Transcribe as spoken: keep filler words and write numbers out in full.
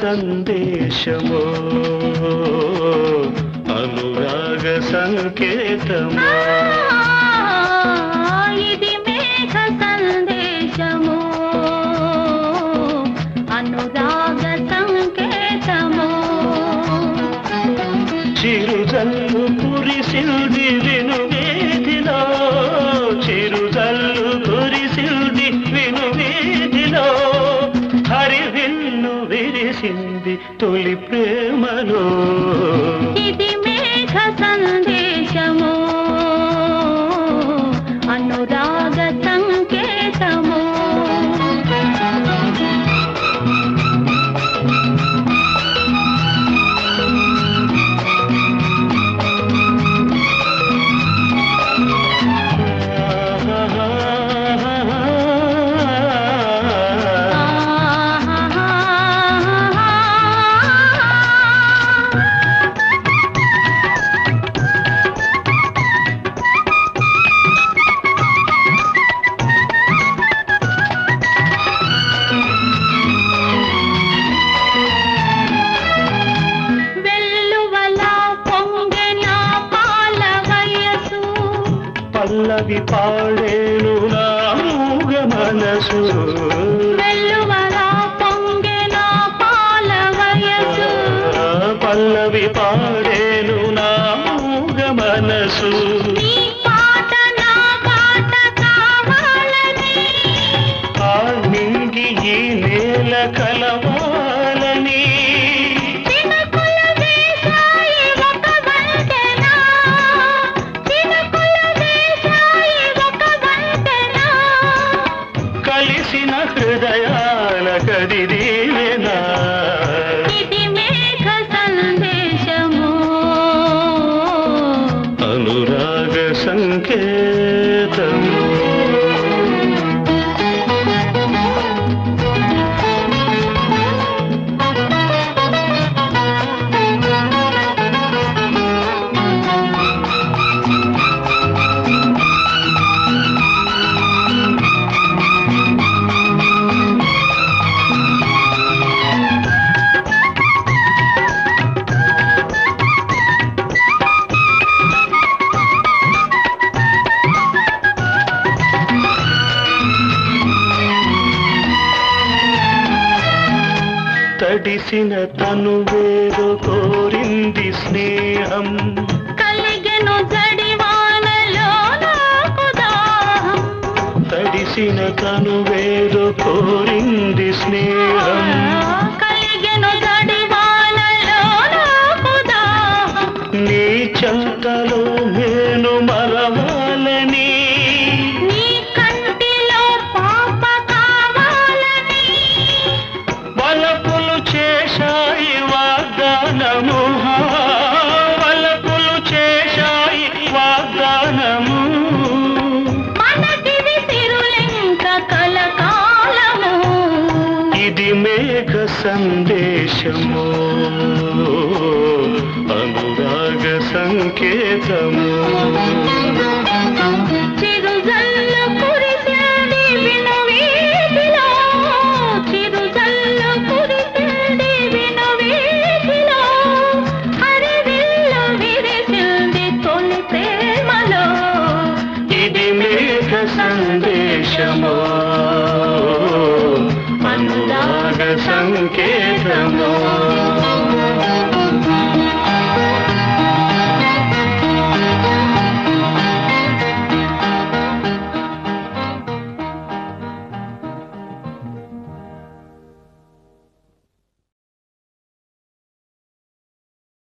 సందేశమో అనురాగ సంకేతమో ఇది మేఘ సందేశమో అనురాగ సంకేతమో చిరుజల్లు కురిసిల్ది విను వీధిలో చిరుజల్లు కురిసిల్ది విను వీధిలో హరివిల్లు విరిసింది తొలి ప్రేమలో ఇది మేఘ సందేశమో అనురాగ సంకేతమో పల్లవి పాడేను నా మూగ మనసు వెల్లువలా పొంగెన పాల వయసు పల్లవి పాడేను నా మూగ మనసు నీ పాట నా పాట కావాలని ఆ నింగి ఈ నేల కలవాలని హృదయాల కదిరీవేనా ఇది మేఘ సందేశమో అనురాగ సంకేతమో తడిసిన తనువేదో కోరింది స్నేహం కలిగెను జడివానలో నాకు దాహం తడిసిన తనువేదో కోరింది స్నేహం కలిగెను జడివానలో నాకు దాహం నీ చెంతలో నేను మరవాలని నీ కంటిలో పాప కావాలని వలపులు చేశాయి వాగ్దానము వలపులు చేశాయి వాగ్దానము మనకిది తిరులెంక కలకాలము ఇది మేఘ సందేశము అనురాగ సంకేతము చిరుజల్లు కురిసింది విను వీధిలో చిరుజల్లు కురిసింది విను వీధిలో హరివిల్లు విరిసింది తొలి ప్రేమలో ఇది మేఘ సందేశము అనురాగ సంకేతము